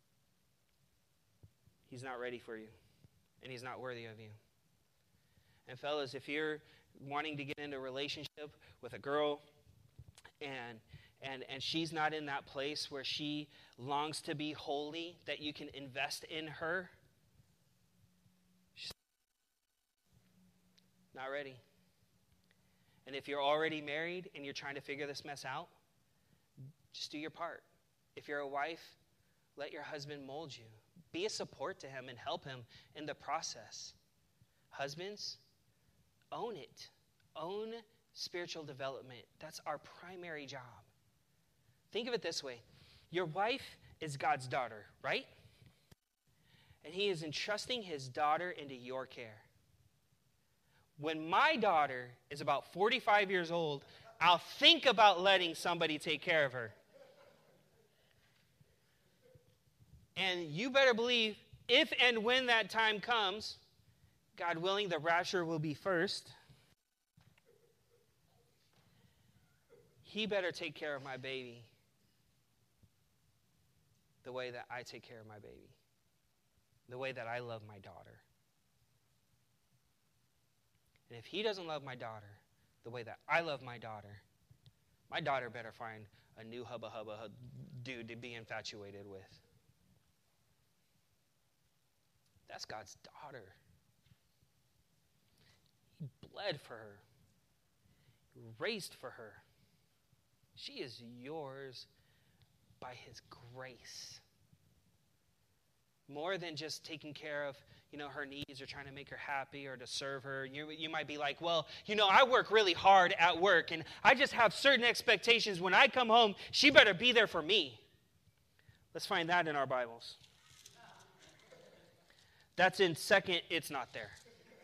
he's not ready for you and he's not worthy of you. And fellas, if you're wanting to get into a relationship with a girl and and and she's not in that place where she longs to be holy, that you can invest in her, she's not ready. And if you're already married and you're trying to figure this mess out, just do your part. If you're a wife, let your husband mold you. Be a support to him and help him in the process. Husbands, own it. Own spiritual development. That's our primary job. Think of it this way. Your wife is God's daughter, right? And he is entrusting his daughter into your care. When my daughter is about forty-five years old, I'll think about letting somebody take care of her. And you better believe, if and when that time comes, God willing, the rapture will be first. He better take care of my baby the way that I take care of my baby, the way that I love my daughter. And if he doesn't love my daughter the way that I love my daughter, my daughter better find a new hubba hubba dude to be infatuated with. That's God's daughter. He bled for her. He raised for her. She is yours by his grace. More than just taking care of, you know, her needs or trying to make her happy or to serve her. You, you might be like, well, you know, I work really hard at work and I just have certain expectations. When I come home, she better be there for me. Let's find that in our Bibles. That's in second, it's not there.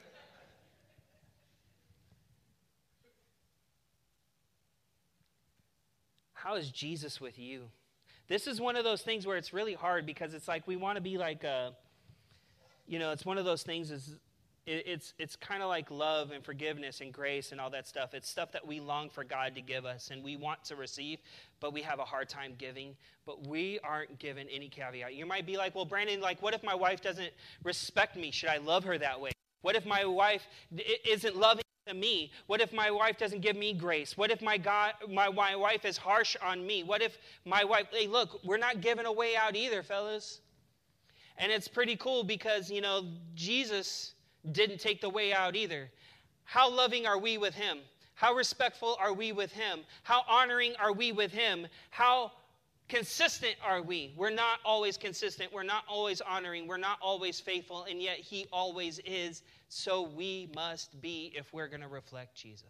How is Jesus with you? This is one of those things where it's really hard because it's like we want to be like, a, you know, it's one of those things is it, it's it's kind of like love and forgiveness and grace and all that stuff. It's stuff that we long for God to give us and we want to receive, but we have a hard time giving. But we aren't given any caveat. You might be like, well, Brandon, like, what if my wife doesn't respect me? Should I love her that way? What if my wife isn't loving to me? What if my wife doesn't give me grace? What if my God, my, my wife is harsh on me? What if my wife, hey, look, we're not giving a way out either, fellas. And it's pretty cool because, you know, Jesus didn't take the way out either. How loving are we with him? How respectful are we with him? How honoring are we with him? How consistent are we? We're not always consistent. We're not always honoring. We're not always faithful, and yet he always is. So we must be if we're going to reflect Jesus.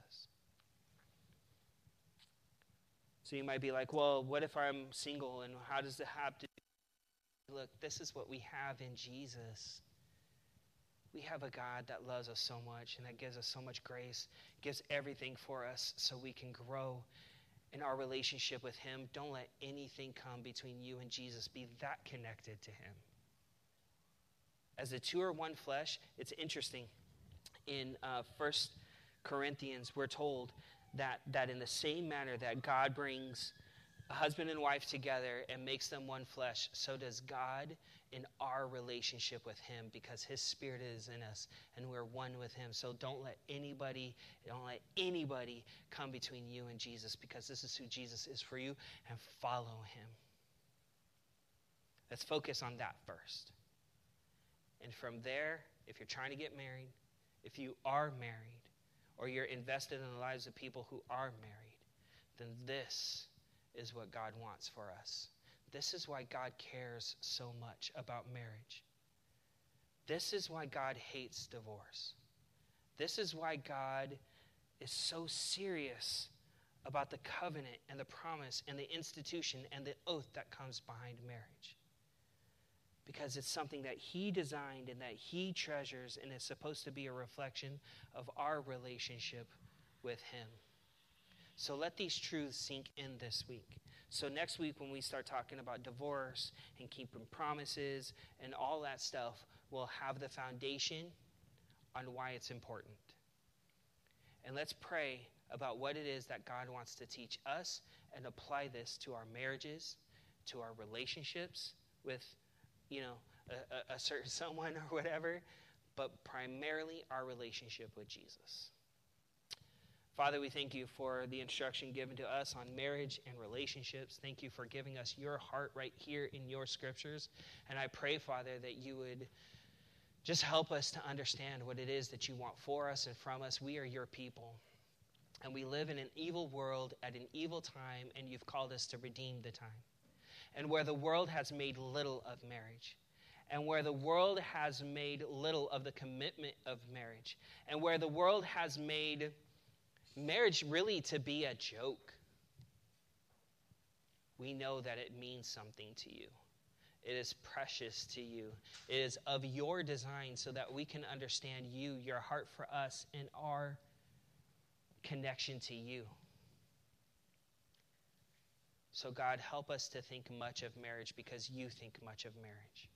So you might be like, well, what if I'm single, and how does it have to do? Look, this is what we have in Jesus. We have a God that loves us so much and that gives us so much grace, gives everything for us so we can grow in our relationship with him. Don't let anything come between you and Jesus. Be that connected to him. As the two are one flesh, it's interesting. In uh, First Corinthians, we're told that, that in the same manner that God brings a husband and wife together and makes them one flesh, so does God in our relationship with him, because his spirit is in us and we're one with him. So don't let anybody, don't let anybody come between you and Jesus, because this is who Jesus is for you, and follow him. Let's focus on that first. And from there, if you're trying to get married, if you are married, or you're invested in the lives of people who are married, then this is what God wants for us. This is why God cares so much about marriage. This is why God hates divorce. This is why God is so serious about the covenant and the promise and the institution and the oath that comes behind marriage. Because it's something that he designed and that he treasures and is supposed to be a reflection of our relationship with him. So let these truths sink in this week. So next week when we start talking about divorce and keeping promises and all that stuff, we'll have the foundation on why it's important. And let's pray about what it is that God wants to teach us and apply this to our marriages, to our relationships with, you know, a, a certain someone or whatever, but primarily our relationship with Jesus. Father, we thank you for the instruction given to us on marriage and relationships. Thank you for giving us your heart right here in your scriptures. And I pray, Father, that you would just help us to understand what it is that you want for us and from us. We are your people. And we live in an evil world at an evil time, and you've called us to redeem the time. And where the world has made little of marriage, and where the world has made little of the commitment of marriage, and where the world has made marriage really to be a joke, we know that it means something to you. It is precious to you. It is of your design so that we can understand you, your heart for us, and our connection to you. So God, help us to think much of marriage because you think much of marriage.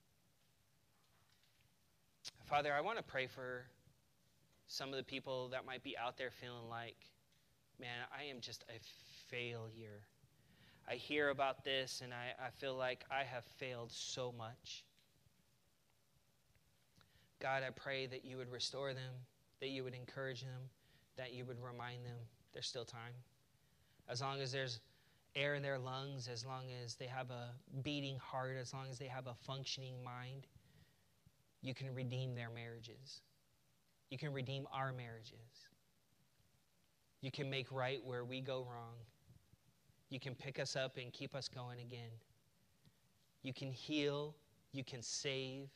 Father, I want to pray for some of the people that might be out there feeling like, man, I am just a failure. I hear about this and I, I feel like I have failed so much. God, I pray that you would restore them, that you would encourage them, that you would remind them there's still time. As long as there's air in their lungs, as long as they have a beating heart, as long as they have a functioning mind, you can redeem their marriages. You can redeem our marriages. You can make right where we go wrong. You can pick us up and keep us going again. You can heal. You can save.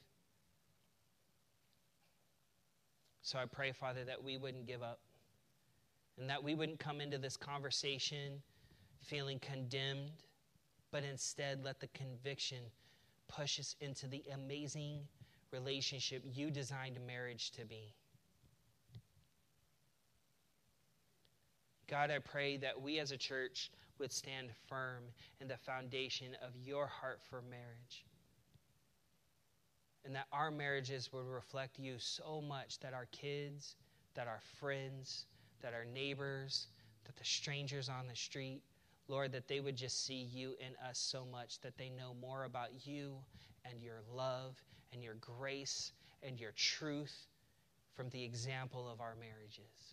So I pray, Father, that we wouldn't give up and that we wouldn't come into this conversation feeling condemned, but instead let the conviction push us into the amazing relationship you designed marriage to be. God, I pray that we as a church would stand firm in the foundation of your heart for marriage. And that our marriages would reflect you so much that our kids, that our friends, that our neighbors, that the strangers on the street, Lord, that they would just see you in us so much that they know more about you and your love and your grace and your truth from the example of our marriages.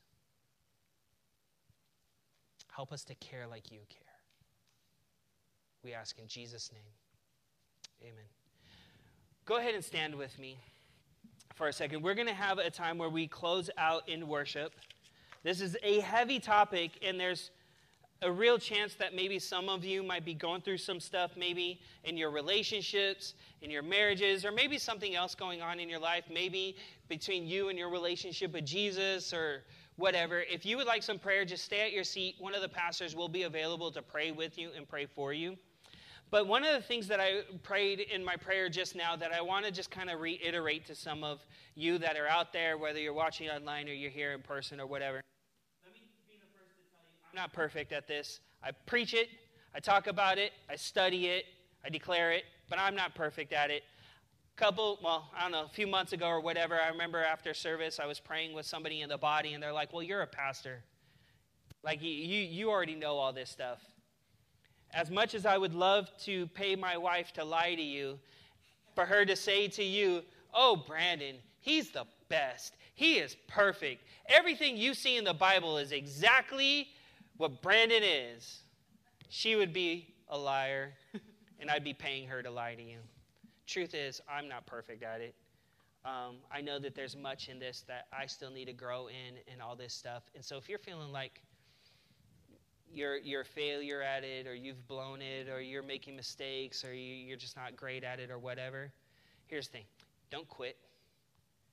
Help us to care like you care. We ask in Jesus' name. Amen. Go ahead and stand with me for a second. We're going to have a time where we close out in worship. This is a heavy topic, and there's a real chance that maybe some of you might be going through some stuff, maybe in your relationships, in your marriages, or maybe something else going on in your life, maybe between you and your relationship with Jesus or whatever. If you would like some prayer, just stay at your seat. One of the pastors will be available to pray with you and pray for you. But one of the things that I prayed in my prayer just now that I want to just kind of reiterate to some of you that are out there, whether you're watching online or you're here in person or whatever. Let me be the first to tell you, I'm not perfect at this. I preach it, I talk about it, I study it, I declare it, but I'm not perfect at it. Couple, well, I don't know, a few months ago or whatever, I remember after service, I was praying with somebody in the body, and they're like, well, you're a pastor. Like, you, you, you already know all this stuff. As much as I would love to pay my wife to lie to you, for her to say to you, oh, Brandon, he's the best. He is perfect. Everything you see in the Bible is exactly what Brandon is. She would be a liar, and I'd be paying her to lie to you. Truth is, I'm not perfect at it. Um, I know that there's much in this that I still need to grow in and all this stuff. And so if you're feeling like you're, you're a failure at it, or you've blown it, or you're making mistakes, or you, you're just not great at it or whatever, here's the thing. Don't quit.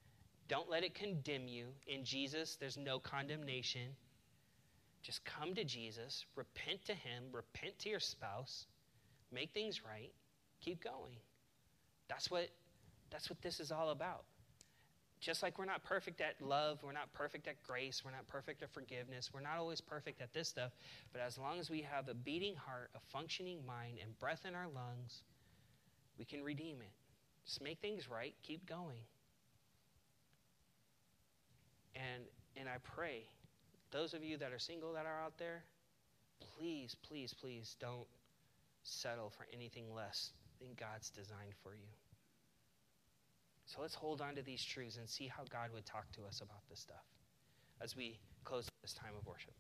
Don't let it condemn you. In Jesus, there's no condemnation. Just come to Jesus, repent to him, repent to your spouse, make things right, keep going. That's what, that's what this is all about. Just like we're not perfect at love, we're not perfect at grace, we're not perfect at forgiveness, we're not always perfect at this stuff, but as long as we have a beating heart, a functioning mind, and breath in our lungs, we can redeem it. Just make things right, keep going. And and I pray, those of you that are single that are out there, please, please, please don't settle for anything less than God's designed for you. So let's hold on to these truths and see how God would talk to us about this stuff as we close this time of worship.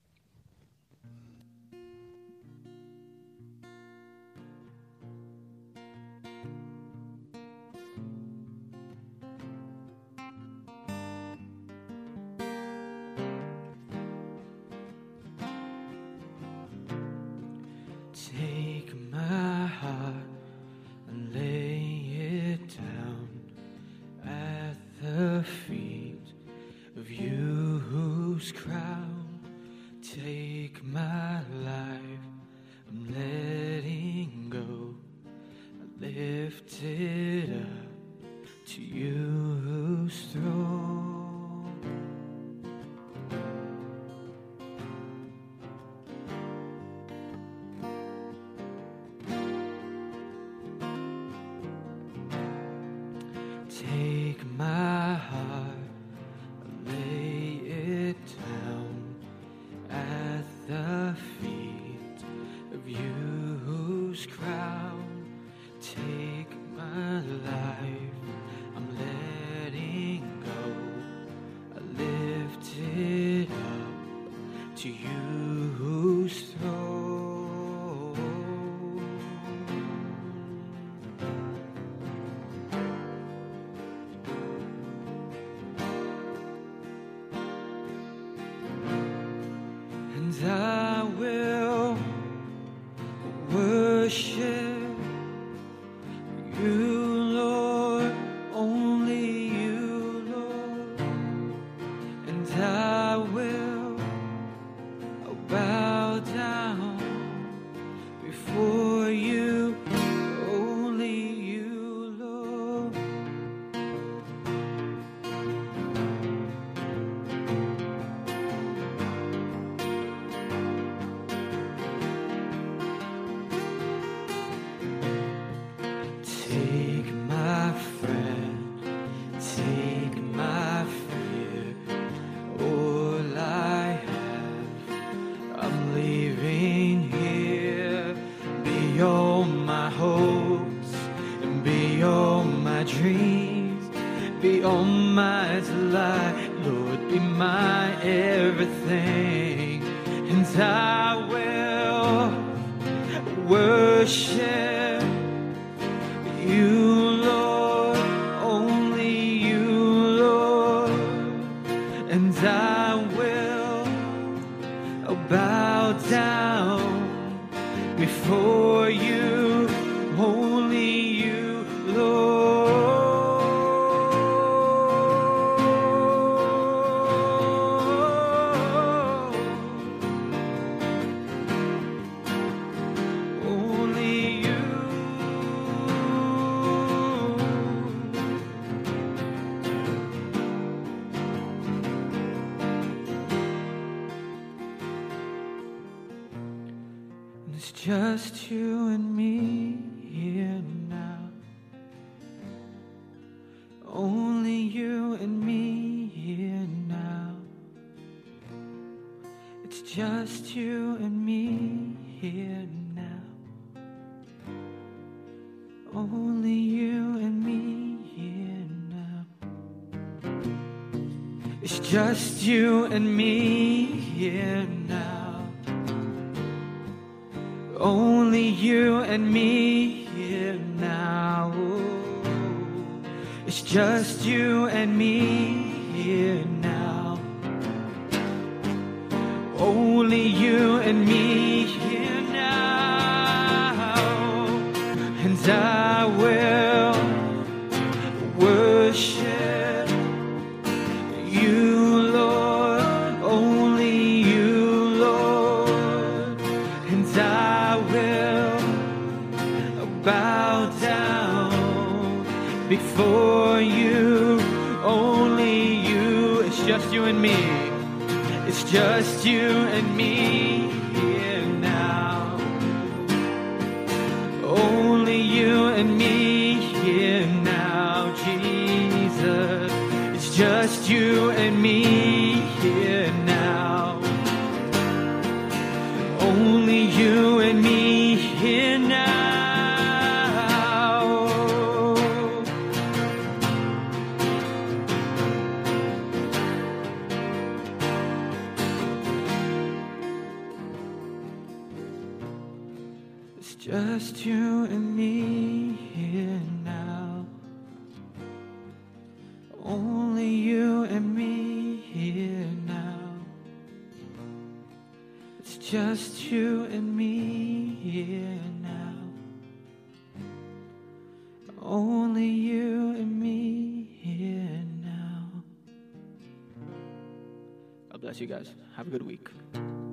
Take my heart and lay it down at the feet of you whose crown. Take my life, I'm letting go. I lift it up to you whose throne. Take my heart, lay it down at the feet of you whose crown. Take my life, I'm letting go. I lift it up to you whose throne. And I will worship you, Lord, only you, Lord. And I will bow down before you, only you, Lord. Take my friend, take my fear, all I have, I'm leaving here. Be all my hopes and be all my dreams, be all my delight, Lord, be my everything. And I will worship you, Lord, only you, Lord. And I will bow down before you, only you, Lord. Only you. It's just you and me here now. Only you and me here now. It's just you and me here now. Only you and me here now. It's just you and me here now. Only you and me here now. It's just you and me here now. Only you and me here now. And I will worship for you, only you. It's just you and me. It's just you and me here now. Only you and me here now, Jesus. It's just you and me here now. Only you and me here now. It's just you and me here now. Only you and me here now. It's just you and me here now. Only you and me here now. God bless you guys. Have a good week.